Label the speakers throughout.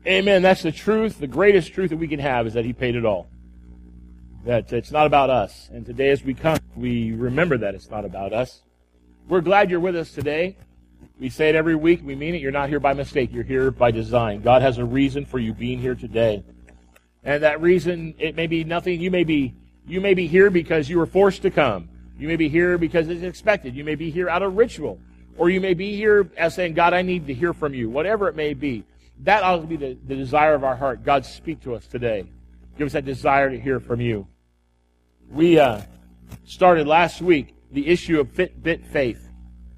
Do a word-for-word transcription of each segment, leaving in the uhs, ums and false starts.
Speaker 1: Amen. That's the truth. The greatest truth that we can have is that he paid it all. That it's not about us. And today as we come, we remember that it's not about us. We're glad you're with us today. We say it every week. We mean it. You're not here by mistake. You're here by design. God has a reason for you being here today. And that reason, it may be nothing. You may be, you may be here because you were forced to come. You may be here because it's expected. You may be here out of ritual. Or you may be here as saying, God, I need to hear from you. Whatever it may be. That ought to be the, the desire of our heart. God, speak to us today. Give us that desire to hear from you. We uh, started last week the issue of Fitbit Faith,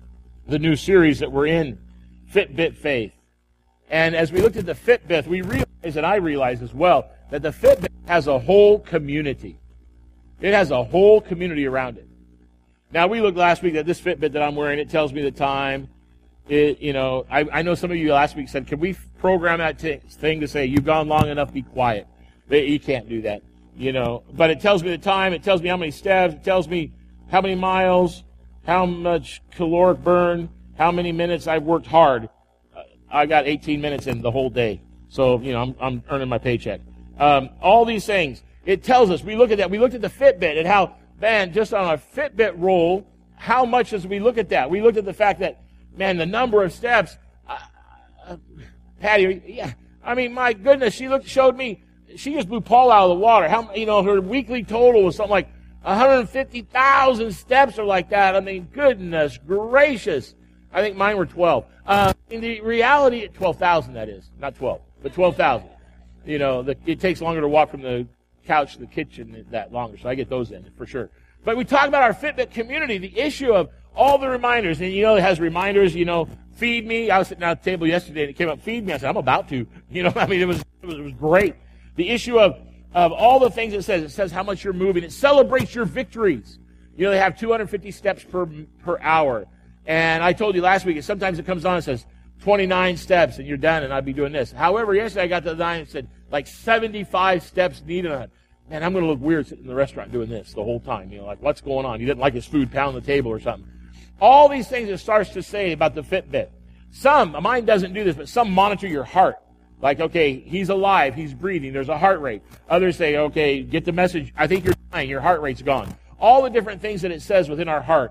Speaker 1: the new series that we're in, Fitbit Faith. And as we looked at the Fitbit, we realized, and I realized as well, that the Fitbit has a whole community. It has a whole community around it. Now, we looked last week at this Fitbit that I'm wearing. It tells me the time. It, you know, I, I know some of you last week said, can we program that t- thing to say, you've gone long enough, be quiet. But you can't do that. You know, but it tells me the time, it tells me how many steps, it tells me how many miles, how much caloric burn, how many minutes I've worked hard. Uh, I got eighteen minutes in the whole day. So, you know, I'm, I'm earning my paycheck. Um, all these things, it tells us, we look at that, we looked at the Fitbit and how, man, just on a Fitbit roll, how much as we look at that? We looked at the fact that, man, the number of steps, uh, uh, Patty, yeah, I mean, my goodness, she looked, showed me, she just blew Paul out of the water. How, you know, her weekly total was something like one hundred fifty thousand steps or like that. I mean, goodness gracious. I think mine were twelve. Uh, in the reality, twelve thousand that is. Not twelve, but twelve thousand. You know, the, it takes longer to walk from the couch to the kitchen that longer, so I get those in for sure. But we talk about our Fitbit community, the issue of all the reminders. And, you know, it has reminders, you know, feed me. I was sitting at the table yesterday and it came up, feed me. I said, I'm about to. You know, I mean, it was, it was, it was great. The issue of, of all the things it says, it says how much you're moving. It celebrates your victories. You know, they have two hundred fifty steps per per hour. And I told you last week, sometimes it comes on and says twenty-nine steps and you're done and I'd be doing this. However, yesterday I got to the nine and said like seventy-five steps needed. On. Man, I'm going to look weird sitting in the restaurant doing this the whole time. You know, like what's going on? He didn't like his food pounding the table or something. All these things it starts to say about the Fitbit. Some, mine doesn't do this, but some monitor your heart. Like, okay, he's alive, he's breathing, there's a heart rate. Others say, okay, get the message, I think you're dying, your heart rate's gone. All the different things that it says within our heart.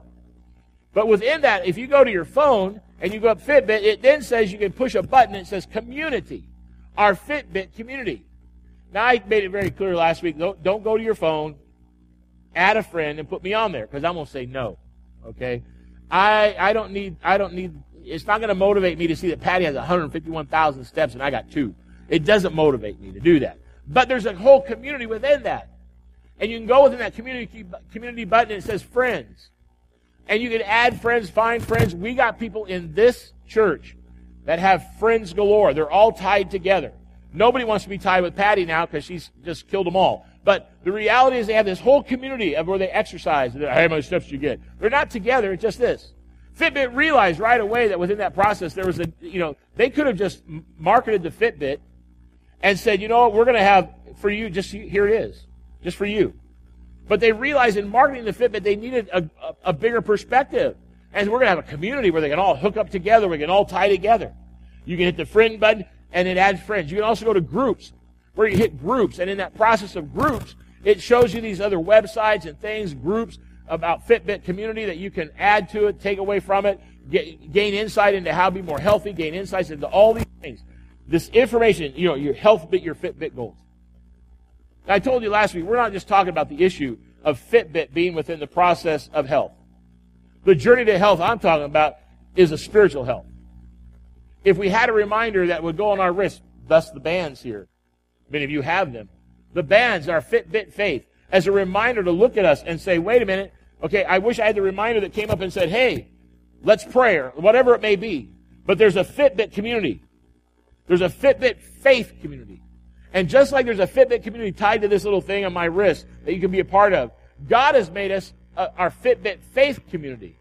Speaker 1: But within that, if you go to your phone and you go up Fitbit, it then says you can push a button and it says community. Our Fitbit community. Now, I made it very clear last week, don't, don't go to your phone, add a friend, and put me on there, because I'm going to say no. Okay? I I don't need, I don't need, it's not going to motivate me to see that Patty has one hundred fifty-one thousand steps and I got two. It doesn't motivate me to do that. But there's a whole community within that. And you can go within that community community button and it says friends. And you can add friends, find friends. We got people in this church that have friends galore. They're all tied together. Nobody wants to be tied with Patty now because she's just killed them all. But the reality is they have this whole community of where they exercise. Hey, how many steps do you get? They're not together. It's just this. Fitbit realized right away that within that process there was a, you know, they could have just marketed the Fitbit and said, you know what, we're going to have for you, just here it is, just for you. But they realized in marketing the Fitbit they needed a, a, a bigger perspective. And we're going to have a community where they can all hook up together, we can all tie together. You can hit the friend button and it adds friends. You can also go to groups where you hit groups. And in that process of groups, it shows you these other websites and things, groups about Fitbit community that you can add to it, take away from it, get, gain insight into how to be more healthy, gain insights into all these things. This information, you know, your health bit, your Fitbit goals. Now, I told you last week, we're not just talking about the issue of Fitbit being within the process of health. The journey to health I'm talking about is a spiritual health. If we had a reminder that would go on our wrist, thus the bands here, many of you have them, the bands are Fitbit Faith, as a reminder to look at us and say, wait a minute, okay, I wish I had the reminder that came up and said, hey, let's pray, or whatever it may be. But there's a Fitbit community. There's a Fitbit Faith community. And just like there's a Fitbit community tied to this little thing on my wrist that you can be a part of, God has made us uh, our Fitbit Faith community.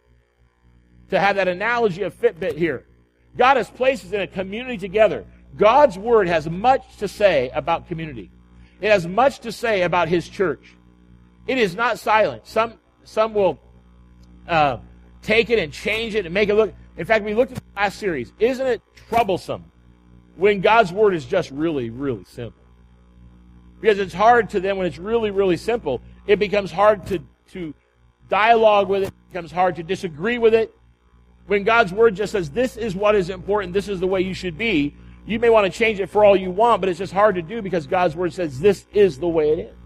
Speaker 1: To have that analogy of Fitbit here. God has placed us in a community together. God's Word has much to say about community. It has much to say about His church. It is not silent. Some some will uh, take it and change it and make it look... In fact, we looked at the last series. Isn't it troublesome when God's Word is just really, really simple. Because it's hard to them when it's really, really simple. It becomes hard to, to dialogue with it. It becomes hard to disagree with it. When God's Word just says, this is what is important, this is the way you should be, you may want to change it for all you want, but it's just hard to do because God's Word says this is the way it is.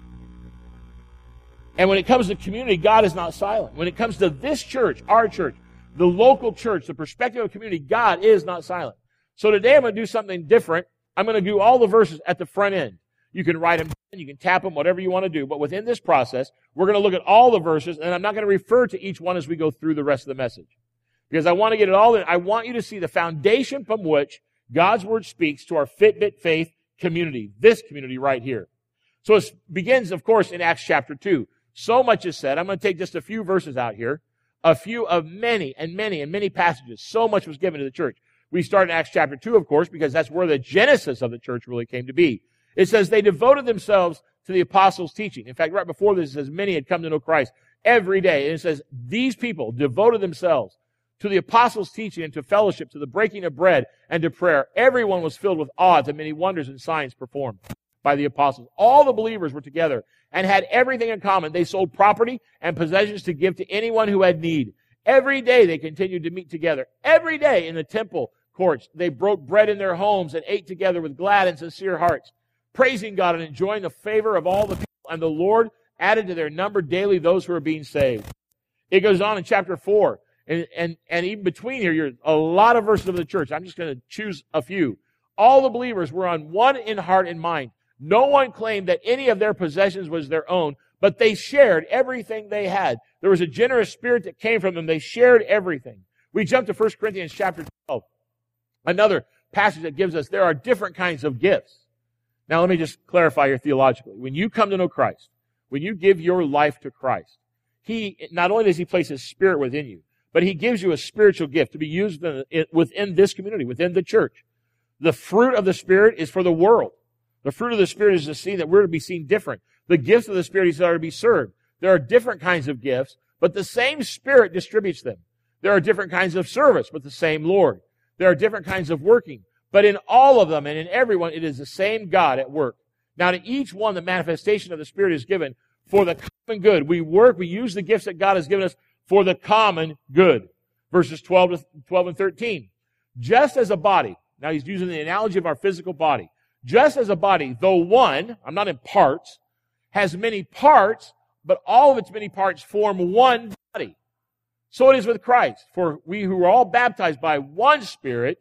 Speaker 1: And when it comes to community, God is not silent. When it comes to this church, our church, the local church, the perspective of community, God is not silent. So today I'm going to do something different. I'm going to do all the verses at the front end. You can write them down, you can tap them, whatever you want to do. But within this process, we're going to look at all the verses, and I'm not going to refer to each one as we go through the rest of the message. Because I want to get it all in. I want you to see the foundation from which God's Word speaks to our Fitbit Faith community, this community right here. So it begins, of course, in Acts chapter two. So much is said. I'm going to take just a few verses out here, a few of many and many and many passages. So much was given to the church. We start in Acts chapter two, of course, because that's where the genesis of the church really came to be. It says they devoted themselves to the apostles' teaching. In fact, right before this, it says many had come to know Christ every day. And it says these people devoted themselves to the apostles' teaching and to fellowship, to the breaking of bread and to prayer. Everyone was filled with awe at the many wonders and signs performed by the apostles. All the believers were together and had everything in common. They sold property and possessions to give to anyone who had need. Every day they continued to meet together. Every day in the temple courts, they broke bread in their homes and ate together with glad and sincere hearts, praising God and enjoying the favor of all the people. And the Lord added to their number daily those who were being saved. It goes on in chapter four. And, and, and even between here, you're a lot of verses of the church. I'm just going to choose a few. All the believers were on one in heart and mind. No one claimed that any of their possessions was their own, but they shared everything they had. There was a generous spirit that came from them. They shared everything. We jump to First Corinthians chapter twelve. Another passage that gives us there are different kinds of gifts. Now let me just clarify here theologically. When you come to know Christ, when you give your life to Christ, He, not only does He place His Spirit within you, but He gives you a spiritual gift to be used within, within this community, within the church. The fruit of the Spirit is for the world. The fruit of the Spirit is to see that we're to be seen different. The gifts of the Spirit are to be served. There are different kinds of gifts, but the same Spirit distributes them. There are different kinds of service, but the same Lord. There are different kinds of working, but in all of them and in everyone, it is the same God at work. Now to each one, the manifestation of the Spirit is given for the common good. We work, we use the gifts that God has given us for the common good. Verses twelve to twelve and thirteen. Just as a body, now he's using the analogy of our physical body. Just as a body, though one, I'm not in parts, has many parts, but all of its many parts form one body. So it is with Christ. For we who are all baptized by one Spirit,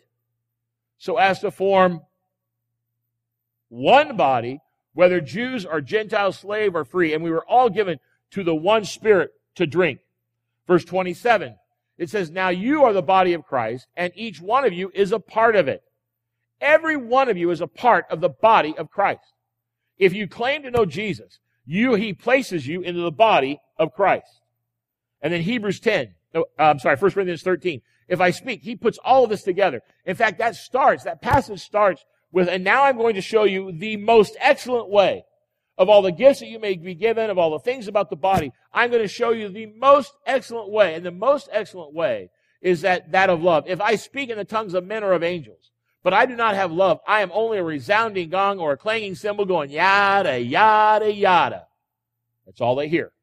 Speaker 1: so as to form one body, whether Jews or Gentiles, slave or free, and we were all given to the one Spirit to drink. Verse twenty-seven, it says, now you are the body of Christ, and each one of you is a part of it. Every one of you is a part of the body of Christ. If you claim to know Jesus, you, He places you into the body of Christ. And then Hebrews ten, no, I'm sorry, First Corinthians thirteen. If I speak, He puts all of this together. In fact, that starts, that passage starts with, and now I'm going to show you the most excellent way of all the gifts that you may be given, of all the things about the body. I'm going to show you the most excellent way. And the most excellent way is that, that of love. If I speak in the tongues of men or of angels, but I do not have love, I am only a resounding gong or a clanging cymbal going yada, yada, yada. That's all they hear.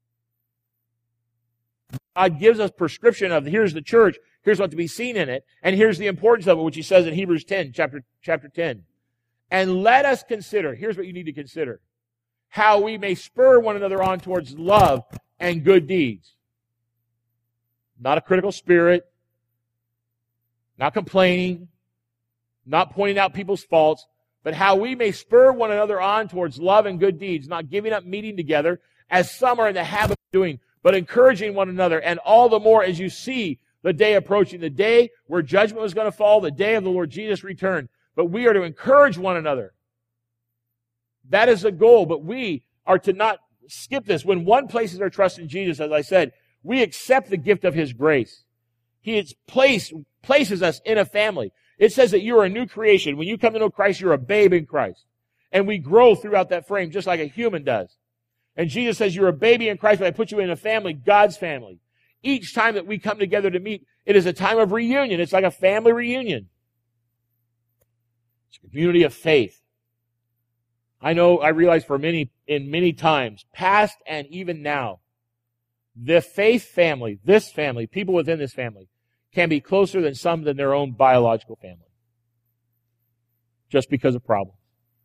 Speaker 1: God gives us prescription of here's the church, here's what to be seen in it, and here's the importance of it, which He says in Hebrews ten, chapter, chapter ten. And let us consider, here's what you need to consider, how we may spur one another on towards love and good deeds. Not a critical spirit, not complaining, not pointing out people's faults, but how we may spur one another on towards love and good deeds, not giving up meeting together, as some are in the habit of doing, but encouraging one another, and all the more as you see the day approaching, the day where judgment was going to fall, the day of the Lord Jesus' return. But we are to encourage one another. That is the goal, but we are to not skip this. When one places our trust in Jesus, as I said, we accept the gift of His grace. He has placed, places us in a family. It says that you are a new creation. When you come to know Christ, you're a babe in Christ. And we grow throughout that frame just like a human does. And Jesus says you're a baby in Christ, but I put you in a family, God's family. Each time that we come together to meet, it is a time of reunion. It's like a family reunion. It's a community of faith. I know, I realize for many, in many times, past and even now, the faith family, this family, people within this family, can be closer than some than their own biological family. Just because of problems.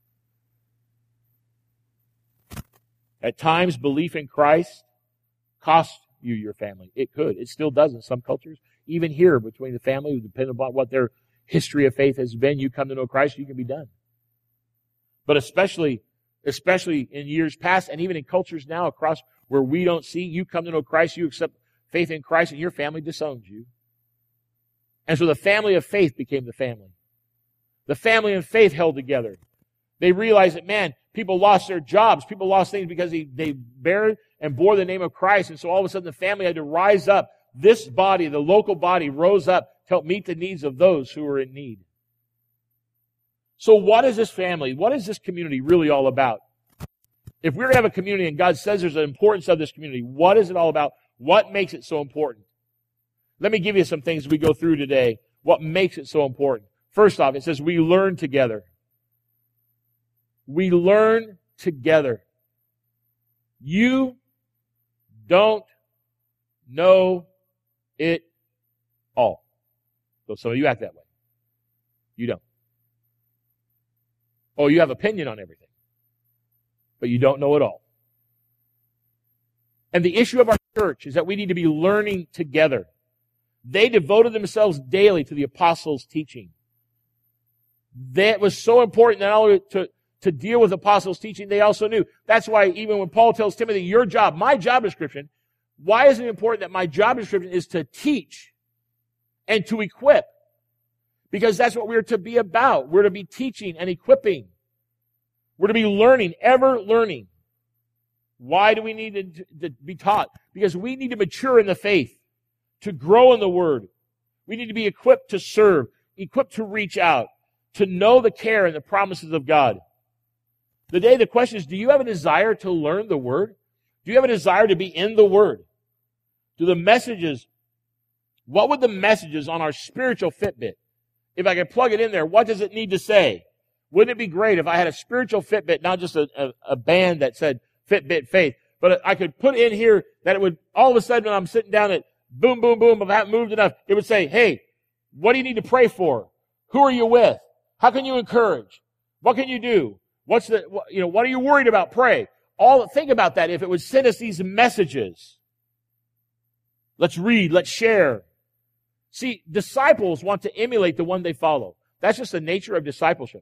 Speaker 1: At times, belief in Christ costs you your family. It could. It still does in some cultures. Even here, between the family, depending upon what their history of faith has been, you come to know Christ, you can be done. But especially, especially in years past, and even in cultures now across where we don't see, you come to know Christ, you accept faith in Christ, and your family disowns you. And so the family of faith became the family. The family of faith held together. They realized that, man, people lost their jobs. People lost things because they, they bare and bore the name of Christ. And so all of a sudden the family had to rise up. This body, the local body, rose up to help meet the needs of those who were in need. So what is this family? What is this community really all about? If we're going to have a community and God says there's an importance of this community, what is it all about? What makes it so important? Let me give you some things as we go through today. What makes it so important? First off, it says we learn together. We learn together. You don't know it all. So some of you act that way. You don't. Oh, you have opinion on everything. But you don't know it all. And the issue of our church is that we need to be learning together. They devoted themselves daily to the apostles' teaching. That was so important not only to, to deal with apostles' teaching, they also knew. That's why even when Paul tells Timothy, your job, my job description, why is it important that my job description is to teach and to equip? Because that's what we're to be about. We're to be teaching and equipping. We're to be learning, ever learning. Why do we need to, to be taught? Because we need to mature in the faith, to grow in the Word. We need to be equipped to serve, equipped to reach out, to know the care and the promises of God. Today the question is, do you have a desire to learn the Word? Do you have a desire to be in the Word? Do the messages, what would the messages on our spiritual Fitbit, if I could plug it in there, what does it need to say? Wouldn't it be great if I had a spiritual Fitbit, not just a, a, a band that said Fitbit Faith, but I could put in here that it would, all of a sudden when I'm sitting down at boom, boom, boom, if I haven't moved enough, it would say, hey, what do you need to pray for? Who are you with? How can you encourage? What can you do? What's the, you know, what are you worried about? Pray. All, think about that. If it would send us these messages. Let's read, let's share. See, disciples want to emulate the one they follow. That's just the nature of discipleship.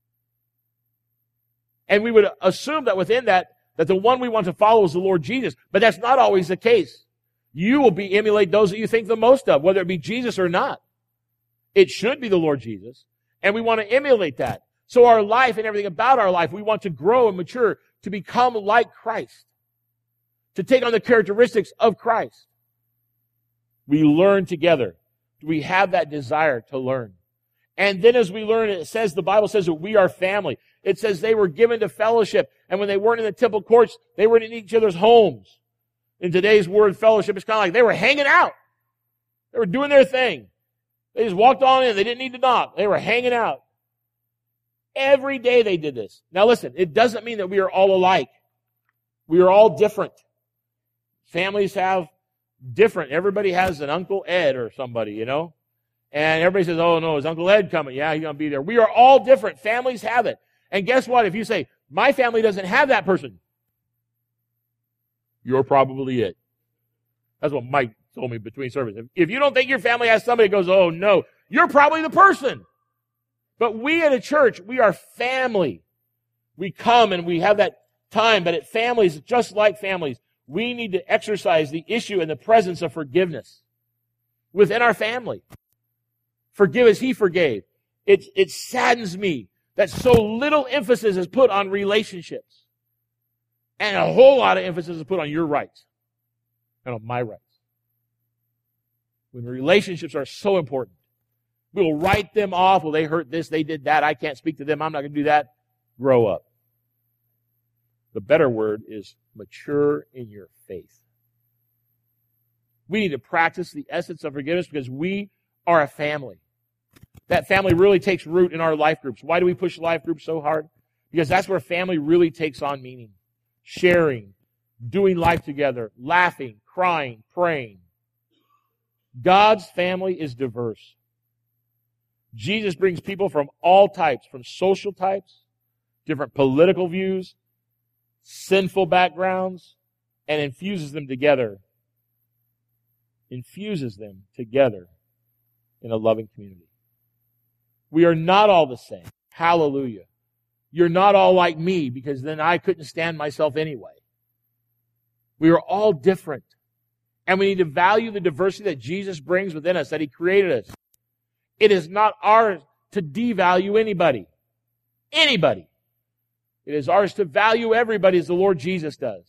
Speaker 1: And we would assume that within that, that the one we want to follow is the Lord Jesus. But that's not always the case. You will be emulate those that you think the most of, whether it be Jesus or not. It should be the Lord Jesus. And we want to emulate that. So our life and everything about our life, we want to grow and mature to become like Christ. To take on the characteristics of Christ. We learn together. We have that desire to learn. And then as we learn, it says, the Bible says that we are family. It says they were given to fellowship. And when they weren't in the temple courts, they were in each other's homes. In today's word, fellowship, it's kind of like they were hanging out. They were doing their thing. They just walked on in. They didn't need to knock. They were hanging out. Every day they did this. Now listen, it doesn't mean that we are all alike. We are all different. Families have different. Everybody has an Uncle Ed or somebody, you know. And everybody says, oh no, is Uncle Ed coming? Yeah, he's going to be there. We are all different. Families have it. And guess what? If you say, my family doesn't have that person, you're probably it. That's what Mike told me between services. If you don't think your family has somebody who goes, oh no, you're probably the person. But we at a church, we are family. We come and we have that time, but at families, just like families, we need to exercise the issue and the presence of forgiveness within our family. Forgive as He forgave. It, it saddens me that so little emphasis is put on relationships. And a whole lot of emphasis is put on your rights and on my rights. When relationships are so important, we'll write them off. Well, they hurt this, they did that. I can't speak to them. I'm not going to do that. Grow up. The better word is mature in your faith. We need to practice the essence of forgiveness because we are a family. that family really takes root in our life groups. Why do we push life groups so hard? Because that's where family really takes on meaning. Sharing, doing life together, laughing, crying, praying. God's family is diverse. Jesus brings people from all types, from social types, different political views, sinful backgrounds, and infuses them together. Infuses them together in a loving community. We are not all the same. Hallelujah. You're not all like me, because then I couldn't stand myself anyway. We are all different. And we need to value the diversity that Jesus brings within us, that He created us. It is not ours to devalue anybody. Anybody. It is ours to value everybody as the Lord Jesus does.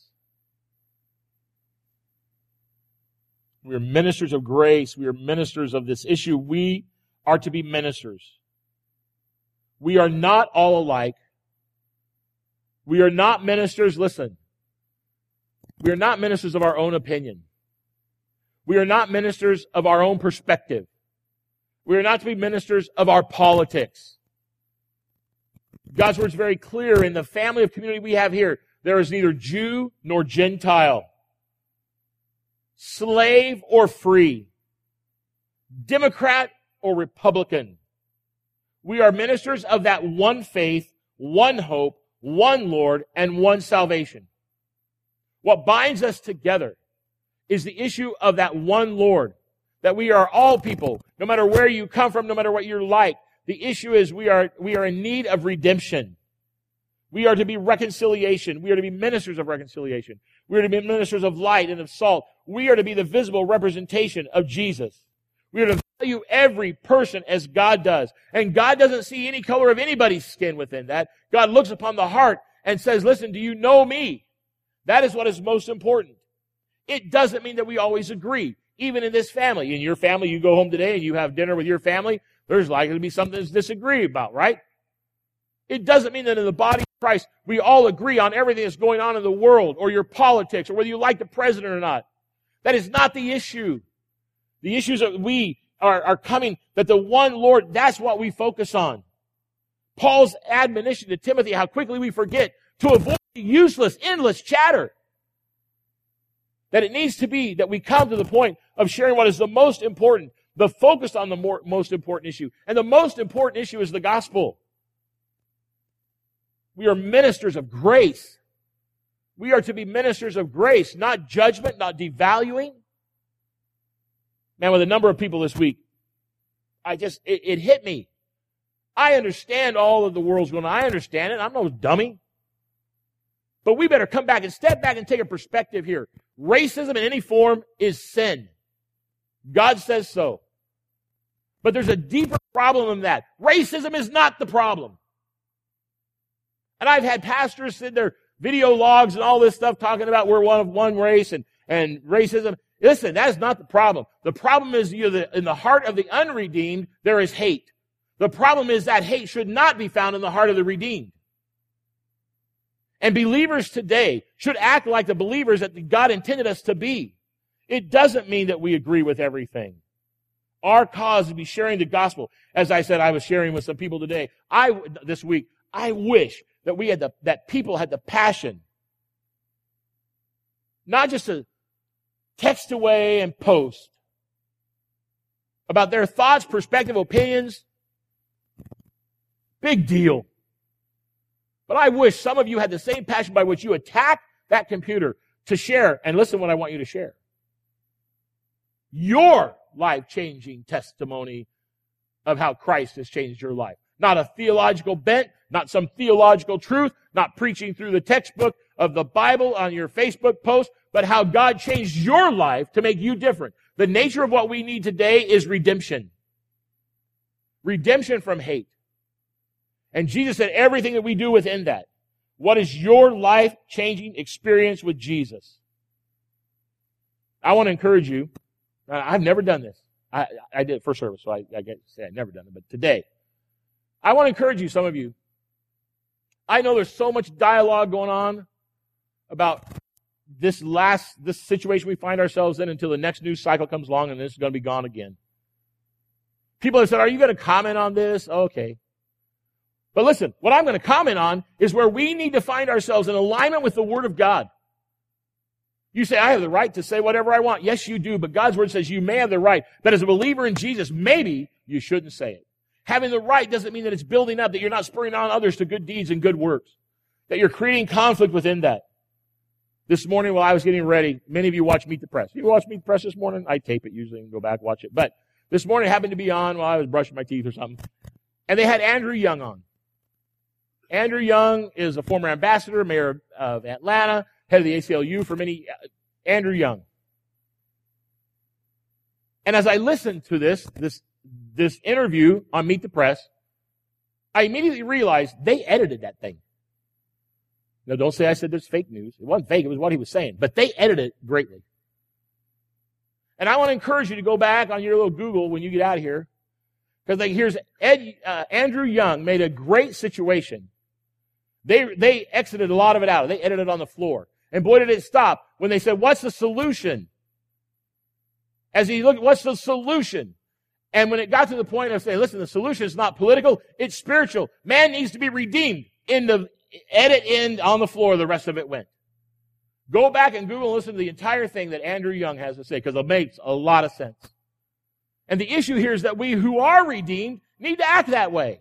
Speaker 1: We are ministers of grace. We are ministers of this issue. We are to be ministers. We are not all alike. We are not ministers, listen. We are not ministers of our own opinion. We are not ministers of our own perspective. We are not to be ministers of our politics. God's word is very clear. In the family of community we have here, there is neither Jew nor Gentile, slave or free, Democrat or Republican. We are ministers of that one faith, one hope, one Lord, and one salvation. What binds us together is the issue of that one Lord, that we are all people, no matter where you come from, no matter what you're like. The issue is we are, we are in need of redemption. We are to be reconciliation. We are to be ministers of reconciliation. We are to be ministers of light and of salt. We are to be the visible representation of Jesus. We are to value every person as God does. And God doesn't see any color of anybody's skin within that. God looks upon the heart and says, listen, do you know me? That is what is most important. It doesn't mean that we always agree. Even in this family. In your family, you go home today and you have dinner with your family, there's likely to be something that's disagreed about, right? It doesn't mean that in the body of Christ, we all agree on everything that's going on in the world, or your politics, or whether you like the president or not. That is not the issue. The issues that we are, are coming, that the one Lord, that's what we focus on. Paul's admonition to Timothy, how quickly we forget to avoid useless, endless chatter. That it needs to be that we come to the point of sharing what is the most important, the focus on the more, most important issue. And the most important issue is the gospel. We are ministers of grace. We are to be ministers of grace, not judgment, not devaluing. Man, with a number of people this week, I just, it, it hit me. I understand all of the world's going on. I understand it. I'm no dummy. But we better come back and step back and take a perspective here. Racism in any form is sin. God says so. But there's a deeper problem than that. Racism is not the problem. And I've had pastors in their video logs and all this stuff talking about we're one of one race and, and racism. Listen, that is not the problem. The problem is you know, the, in the heart of the unredeemed, there is hate. The problem is that hate should not be found in the heart of the redeemed. And believers today should act like the believers that God intended us to be. It doesn't mean that we agree with everything. Our cause is to be sharing the gospel. As I said, I was sharing with some people today. I this week, I wish that we had the that people had the passion, not just to text away and post about their thoughts, perspective, opinions. Big deal. But I wish some of you had the same passion by which you attack that computer to share, and listen what I want you to share. Your life-changing testimony of how Christ has changed your life. Not a theological bent, not some theological truth, not preaching through the textbook of the Bible on your Facebook post, but how God changed your life to make you different. The nature of what we need today is redemption. Redemption from hate. And Jesus said everything that we do within that. What is your life-changing experience with Jesus? I want to encourage you. I've never done this. I, I did it first service, so I, I get to say I've never done it. But today, I want to encourage you, some of you. I know there's so much dialogue going on about this last, this situation we find ourselves in until the next news cycle comes along and this is going to be gone again. People have said, are you going to comment on this? Okay. But listen, what I'm going to comment on is where we need to find ourselves in alignment with the Word of God. You say, I have the right to say whatever I want. Yes, you do, but God's Word says you may have the right. That as a believer in Jesus, maybe you shouldn't say it. Having the right doesn't mean that it's building up, that you're not spurring on others to good deeds and good works, that you're creating conflict within that. This morning while I was getting ready, many of you watch Meet the Press. You watch Meet the Press this morning? I tape it usually and go back and watch it. But this morning it happened to be on while I was brushing my teeth or something. And they had Andrew Young on. Andrew Young is a former ambassador, mayor of Atlanta, head of the A C L U for many, uh, Andrew Young. And as I listened to this, this, this interview on Meet the Press, I immediately realized they edited that thing. Now, don't say I said there's fake news. It wasn't fake. It was what he was saying. But they edited it greatly. And I want to encourage you to go back on your little Google when you get out of here. Because like, here's Ed, uh, Andrew Young made a great situation. They, they exited a lot of it out. They edited it on the floor. And boy, did it stop when they said, what's the solution? As he looked, what's the solution? And when it got to the point of saying, listen, the solution is not political, it's spiritual. Man needs to be redeemed. In the edit end on the floor, the rest of it went. Go back and Google and listen to the entire thing that Andrew Young has to say, because it makes a lot of sense. And the issue here is that we who are redeemed need to act that way.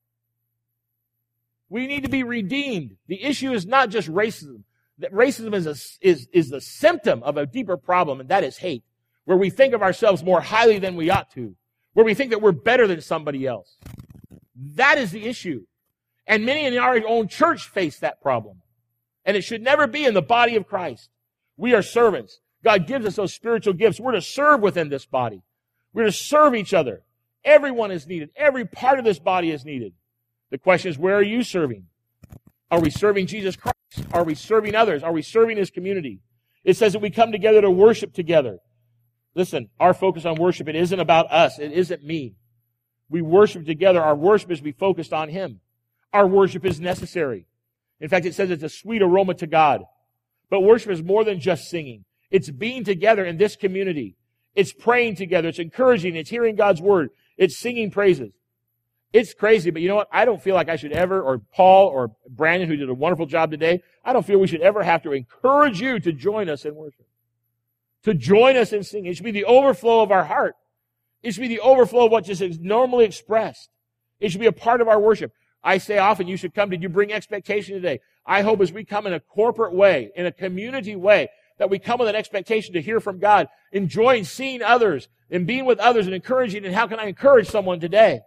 Speaker 1: We need to be redeemed. The issue is not just racism. That racism is, a, is, is the symptom of a deeper problem, and that is hate, where we think of ourselves more highly than we ought to, where we think that we're better than somebody else. That is the issue. And many in our own church face that problem. And it should never be in the body of Christ. We are servants. God gives us those spiritual gifts. We're to serve within this body. We're to serve each other. Everyone is needed. Every part of this body is needed. The question is, where are you serving? Are we serving Jesus Christ? Are we serving others? Are we serving His community? It says that we come together to worship together. Listen, our focus on worship, it isn't about us. It isn't me. We worship together. Our worship is to be focused on Him. Our worship is necessary. In fact, it says it's a sweet aroma to God. But worship is more than just singing. It's being together in this community. It's praying together. It's encouraging. It's hearing God's word. It's singing praises. It's crazy, but you know what? I don't feel like I should ever, or Paul or Brandon, who did a wonderful job today, I don't feel we should ever have to encourage you to join us in worship. To join us in singing. It should be the overflow of our heart. It should be the overflow of what just is normally expressed. It should be a part of our worship. I say often, you should come. Did you bring expectation today? I hope as we come in a corporate way, in a community way, that we come with an expectation to hear from God, enjoying seeing others, and being with others and encouraging, and how can I encourage someone today?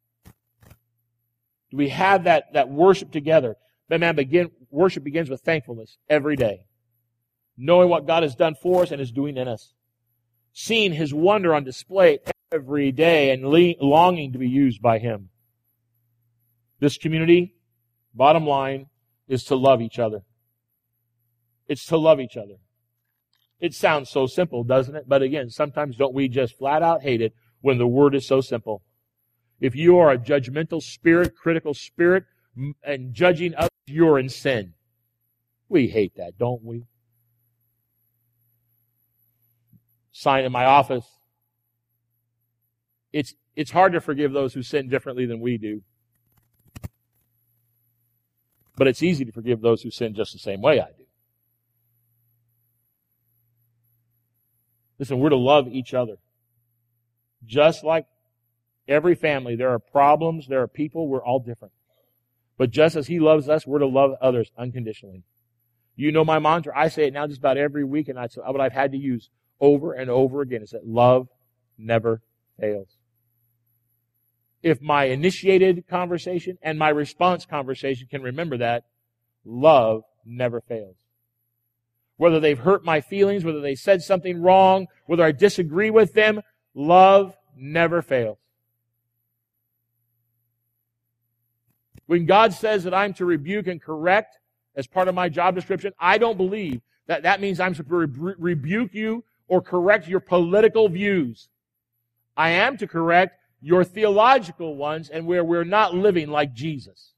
Speaker 1: Do we have that, that worship together? But man, begin, worship begins with thankfulness every day. Knowing what God has done for us and is doing in us. Seeing His wonder on display every day and le- longing to be used by Him. This community, bottom line, is to love each other. It's to love each other. It sounds so simple, doesn't it? But again, sometimes don't we just flat out hate it when the word is so simple? If you are a judgmental spirit, critical spirit, and judging others, you're in sin. We hate that, don't we? Sign in my office. It's, it's hard to forgive those who sin differently than we do. But it's easy to forgive those who sin just the same way I do. Listen, we're to love each other. Just like every family, there are problems, there are people, we're all different. But just as He loves us, we're to love others unconditionally. You know my mantra. I say it now just about every week, and that's what I've had to use over and over again, is that love never fails. If my initiated conversation and my response conversation can remember that, love never fails. Whether they've hurt my feelings, whether they said something wrong, whether I disagree with them, love never fails. When God says that I'm to rebuke and correct as part of my job description, I don't believe that that means I'm supposed to re- rebuke you or correct your political views. I am to correct your theological ones and where we're not living like Jesus.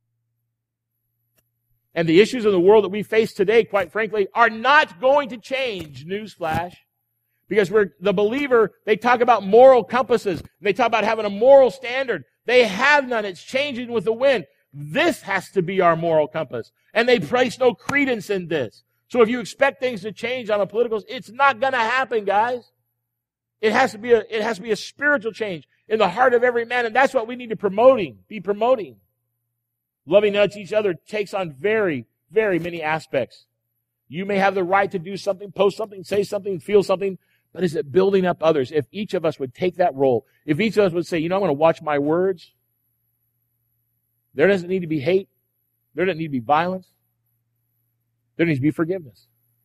Speaker 1: And the issues in the world that we face today, quite frankly, are not going to change, newsflash, Because we're the believer, they talk about moral compasses. They talk about having a moral standard. They have none. It's changing with the wind. This has to be our moral compass. And they place no credence in this. So if you expect things to change on a political, it's not going to happen, guys. It has to be a, it has to be a spiritual change in the heart of every man. And that's what we need to promoting, be promoting. Loving each other takes on very, very many aspects. You may have the right to do something, post something, say something, feel something, but is it building up others? If each of us would take that role, if each of us would say, you know, I'm going to watch my words. There doesn't need to be hate. There doesn't need to be violence. There needs to be forgiveness.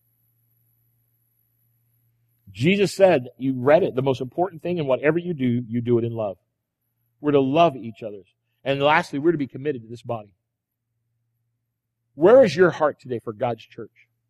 Speaker 1: Jesus said, you read it, the most important thing in whatever you do, you do it in love. We're to love each other. And lastly, we're to be committed to this body. Where is your heart today for God's church?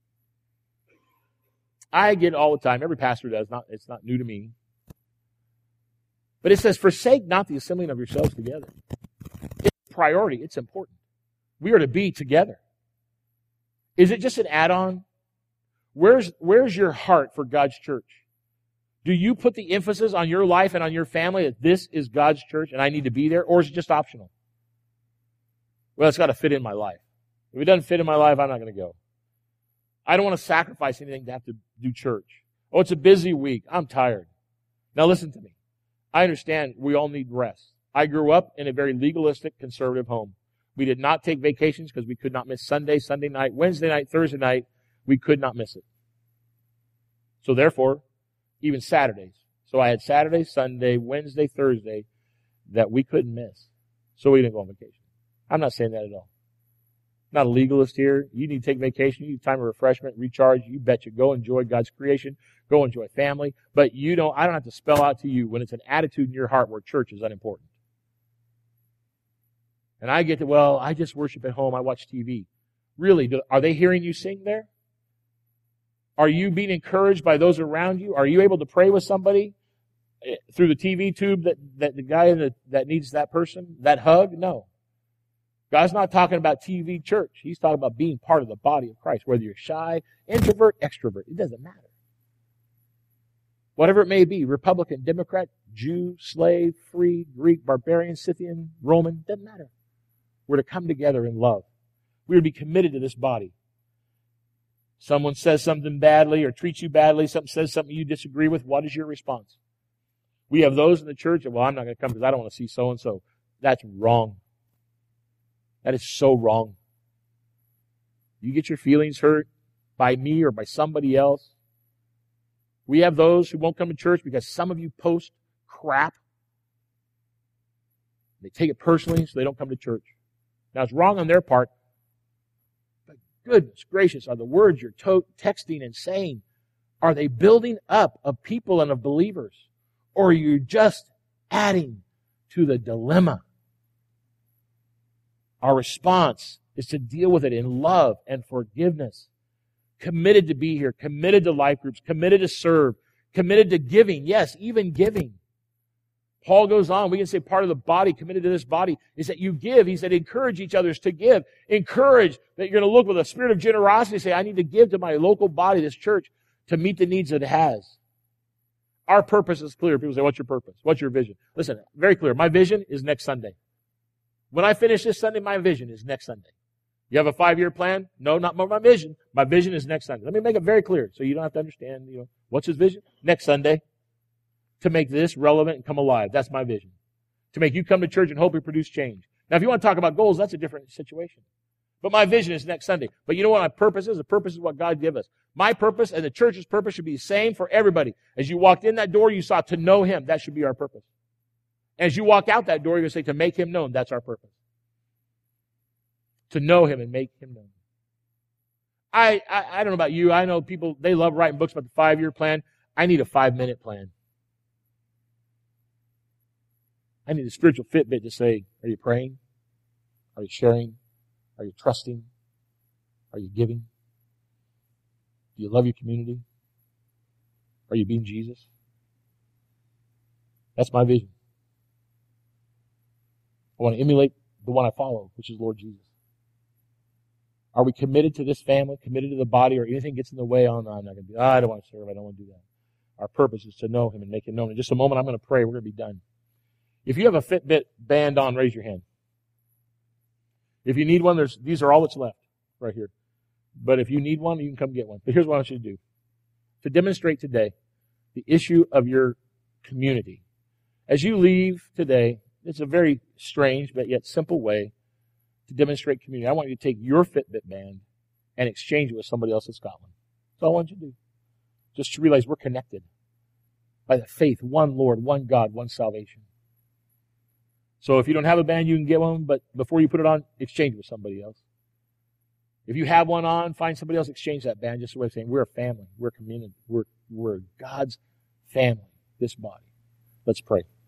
Speaker 1: I get it all the time. Every pastor does. Not, it's not new to me. But it says, forsake not the assembling of yourselves together. It's a priority. It's important. We are to be together. Is it just an add-on? Where's, where's your heart for God's church? Do you put the emphasis on your life and on your family that this is God's church and I need to be there? Or is it just optional? Well, it's got to fit in my life. If it doesn't fit in my life, I'm not going to go. I don't want to sacrifice anything to have to do church. Oh, it's a busy week. I'm tired. Now listen to me. I understand we all need rest. I grew up in a very legalistic, conservative home. We did not take vacations because we could not miss Sunday, Sunday night, Wednesday night, Thursday night. We could not miss it. So therefore, even Saturdays. So I had Saturday, Sunday, Wednesday, Thursday that we couldn't miss. So we didn't go on vacation. I'm not saying that at all. I'm not a legalist here. You need to take vacation. You need time of refreshment, recharge. You betcha. Go enjoy God's creation. Go enjoy family. But you don't, I don't have to spell out to you when it's an attitude in your heart where church is unimportant. And I get to, well, I just worship at home. I watch T V. Really, do, are they hearing you sing there? Are you being encouraged by those around you? Are you able to pray with somebody through the T V tube that, that the guy that, that needs that person, that hug? No. God's not talking about T V church. He's talking about being part of the body of Christ, whether you're shy, introvert, extrovert. It doesn't matter. Whatever it may be, Republican, Democrat, Jew, slave, free, Greek, barbarian, Scythian, Roman, doesn't matter. We're to come together in love. We're to be committed to this body. Someone says something badly or treats you badly, something says something you disagree with, what is your response? We have those in the church that, well, I'm not going to come because I don't want to see so-and-so. That's wrong. That is so wrong. You get your feelings hurt by me or by somebody else. We have those who won't come to church because some of you post crap. They take it personally, so they don't come to church. Now, it's wrong on their part. But goodness gracious, are the words you're to- texting and saying, are they building up of people and of believers? Or are you just adding to the dilemma? Our response is to deal with it in love and forgiveness. Committed to be here, committed to life groups, committed to serve, committed to giving. Yes, even giving. Paul goes on, we can say part of the body, committed to this body, is that you give. He said, encourage each other to give. Encourage that you're going to look with a spirit of generosity, say, I need to give to my local body, this church, to meet the needs that it has. Our purpose is clear. People say, what's your purpose? What's your vision? Listen, very clear. My vision is next Sunday. When I finish this Sunday, my vision is next Sunday. You have a five-year plan? No, not my vision. My vision is next Sunday. Let me make it very clear so you don't have to understand, you know, what's his vision? Next Sunday. To make this relevant and come alive. That's my vision. To make you come to church and hopefully produce change. Now, if you want to talk about goals, that's a different situation. But my vision is next Sunday. But you know what my purpose is? The purpose is what God gave us. My purpose and the church's purpose should be the same for everybody. As you walked in that door, you saw to know Him. That should be our purpose. As you walk out that door, you're going to say to make Him known. That's our purpose. To know Him and make Him known. I, I, I don't know about you. I know people, they love writing books about the five-year plan. I need a five-minute plan. I need a spiritual Fitbit to say, are you praying? Are you sharing? Are you trusting? Are you giving? Do you love your community? Are you being Jesus? That's my vision. I want to emulate the one I follow, which is Lord Jesus. Are we committed to this family, committed to the body, or anything gets in the way? Oh, no, I'm not going to do that. Oh, I don't want to serve. I don't want to do that. Our purpose is to know Him and make Him known. In just a moment, I'm going to pray. We're going to be done. If you have a Fitbit band on, raise your hand. If you need one, there's these are all that's left right here. But if you need one, you can come get one. But here's what I want you to do. To demonstrate today the issue of your community. As you leave today, it's a very strange but yet simple way to demonstrate community. I want you to take your Fitbit band and exchange it with somebody else that's got one. That's all I want you to do. Just to realize we're connected by the faith, one Lord, one God, one salvation. So if you don't have a band, you can get one, but before you put it on, exchange it with somebody else. If you have one on, find somebody else, exchange that band, just a way of saying we're a family, we're a community, we're, we're God's family, this body. Let's pray.